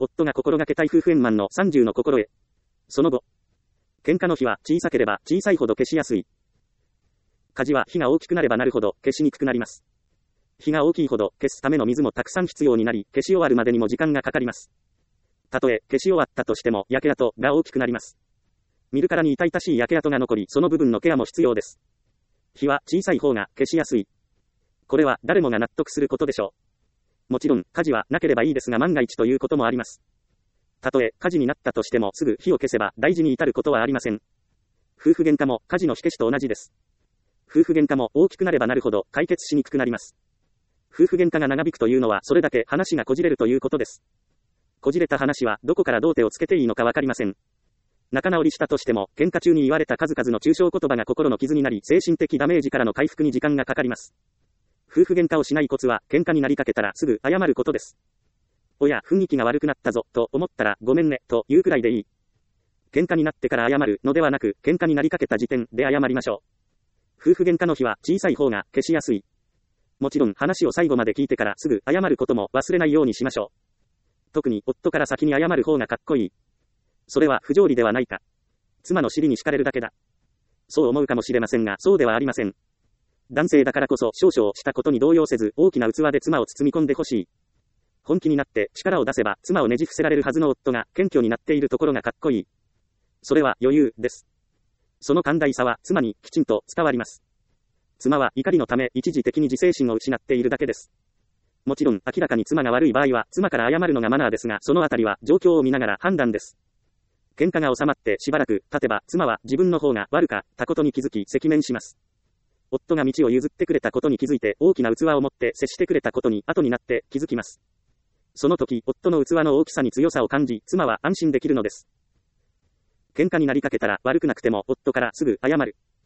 夫が心がけたい夫婦円満の30の心得。その後。喧嘩の火は小さければ小さいほど消しやすい。火事は火が大きくなればなるほど消しにくくなります。火が大きいほど消すための水もたくさん必要になり、消し終わるまでにも時間がかかります。たとえ消し終わったとしても焼け跡が大きくなります。見るからに痛々しい焼け跡が残り、その部分のケアも必要です。火は小さい方が消しやすい。これは誰もが納得することでしょう。もちろん火事はなければいいですが、万が一ということもあります。たとえ火事になったとしてもすぐ火を消せば大事に至ることはありません。夫婦喧嘩も火事の火消しと同じです。夫婦喧嘩も大きくなればなるほど解決しにくくなります。夫婦喧嘩が長引くというのはそれだけ話がこじれるということです。こじれた話はどこからどう手をつけていいのかわかりません。仲直りしたとしても、喧嘩中に言われた数々の抽象言葉が心の傷になり、精神的ダメージからの回復に時間がかかります。夫婦喧嘩をしないコツは、喧嘩になりかけたらすぐ謝ることです。おや、雰囲気が悪くなったぞ、と思ったら、ごめんね、と言うくらいでいい。喧嘩になってから謝るのではなく、喧嘩になりかけた時点で謝りましょう。夫婦喧嘩の日は小さい方が消しやすい。もちろん話を最後まで聞いてからすぐ謝ることも忘れないようにしましょう。特に夫から先に謝る方がかっこいい。それは不条理ではないか。妻の尻に敷かれるだけだ。そう思うかもしれませんが、そうではありません。男性だからこそ少々したことに動揺せず、大きな器で妻を包み込んでほしい。本気になって力を出せば妻をねじ伏せられるはずの夫が謙虚になっているところがかっこいい。それは余裕です。その寛大さは妻にきちんと伝わります。妻は怒りのため一時的に自制心を失っているだけです。もちろん明らかに妻が悪い場合は妻から謝るのがマナーですが、そのあたりは状況を見ながら判断です。喧嘩が収まってしばらく経てば妻は自分の方が悪かったことに気づき赤面します。夫が道を譲ってくれたことに気づいて大きな器を持って接してくれたことに後になって気づきます。その時夫の器の大きさに強さを感じ、妻は安心できるのです。喧嘩になりかけたら悪くなくても夫からすぐ謝る。